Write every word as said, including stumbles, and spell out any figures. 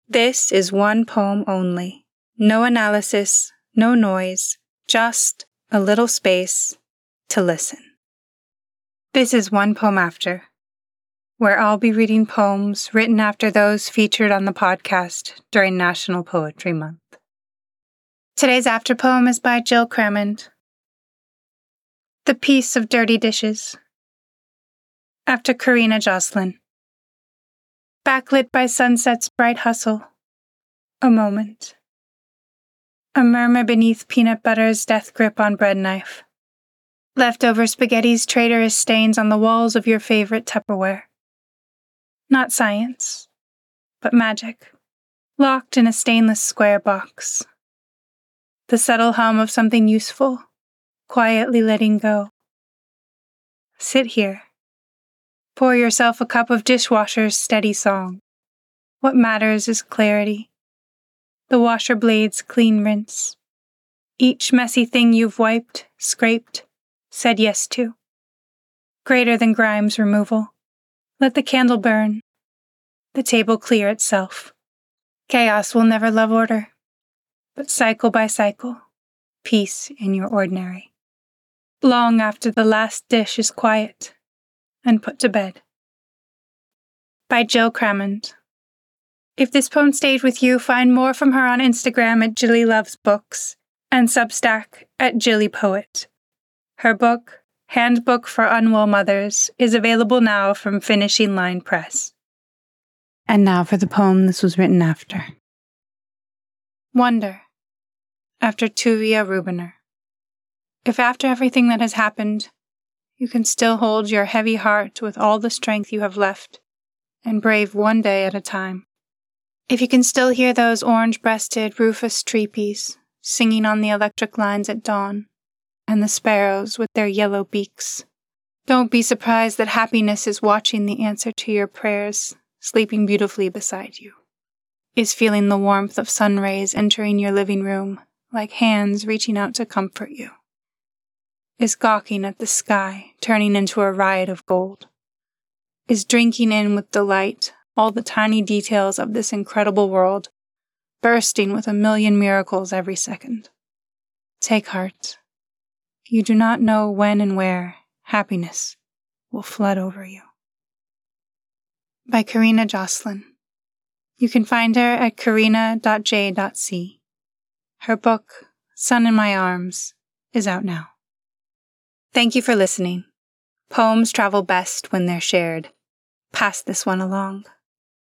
This is one poem only. No analysis, no noise, just a little space to listen. This is One Poem After, where I'll be reading poems written after those featured on the podcast during National Poetry Month. Today's after poem is by Jill Cramond. The Piece of Dirty Dishes, after Karina Jocelyn. Backlit by sunset's bright hustle, a moment. A murmur beneath peanut butter's death grip on bread knife. Leftover spaghetti's traitorous stains on the walls of your favorite Tupperware. Not science, but magic, locked in a stainless square box. The subtle hum of something useful, quietly letting go. Sit here. Pour yourself a cup of dishwasher's steady song. What matters is clarity. The washer blade's clean rinse. Each messy thing you've wiped, scraped, said yes to. Greater than Grimes' removal. Let the candle burn. The table clear itself. Chaos will never love order, but cycle by cycle, peace in your ordinary. Long after the last dish is quiet and put to bed. By Jill Cramond. If this poem stayed with you, find more from her on Instagram at Jilly Loves Books and Substack at Jilly Poet. Her book, Handbook for Unwell Mothers, is available now from Finishing Line Press. And now for the poem this was written after. Wonder, after Tuvia Rubiner. If after everything that has happened, you can still hold your heavy heart with all the strength you have left, and brave one day at a time. If you can still hear those orange-breasted rufous treepies singing on the electric lines at dawn, and the sparrows with their yellow beaks, don't be surprised that happiness is watching the answer to your prayers, sleeping beautifully beside you, is feeling the warmth of sun rays entering your living room like hands reaching out to comfort you, is gawking at the sky turning into a riot of gold, is drinking in with delight all the tiny details of this incredible world, bursting with a million miracles every second. Take heart. You do not know when and where happiness will flood over you. By Karina Jocelyn. You can find her at karina dot j dot c. Her book, Sun in My Arms, is out now. Thank you for listening. Poems travel best when they're shared. Pass this one along.